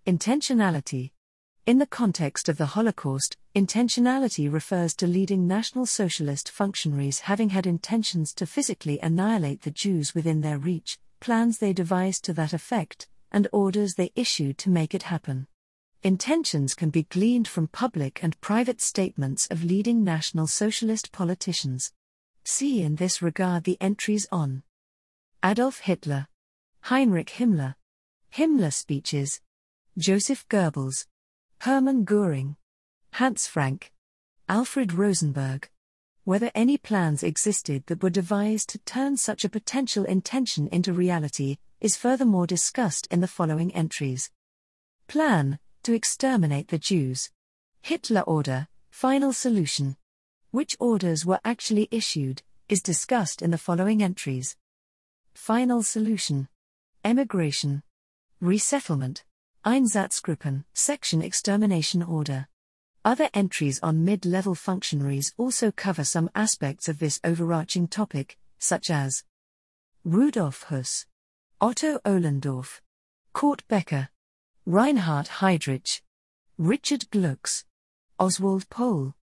Intentionality. In the context of the Holocaust, intentionality refers to leading National Socialist functionaries having had intentions to physically annihilate the Jews within their reach, plans they devised to that effect, and orders they issued to make it happen. Intentions can be gleaned from public and private statements of leading National Socialist politicians. See in this regard the entries on Adolf Hitler, Heinrich Himmler, Himmler speeches, Joseph Goebbels, Hermann Göring, Hans Frank, Alfred Rosenberg. Whether any plans existed that were devised to turn such a potential intention into reality is furthermore discussed in the following entries. Plan to exterminate the Jews. Hitler order, final solution. Which orders were actually issued, is discussed in the following entries. Final solution. Emigration. Resettlement. Einsatzgruppen, section extermination order. Other entries on mid-level functionaries also cover some aspects of this overarching topic, such as Rudolf Höss, Otto Ohlendorf, Kurt Becker, Reinhard Heydrich, Richard Glucks, Oswald Pohl,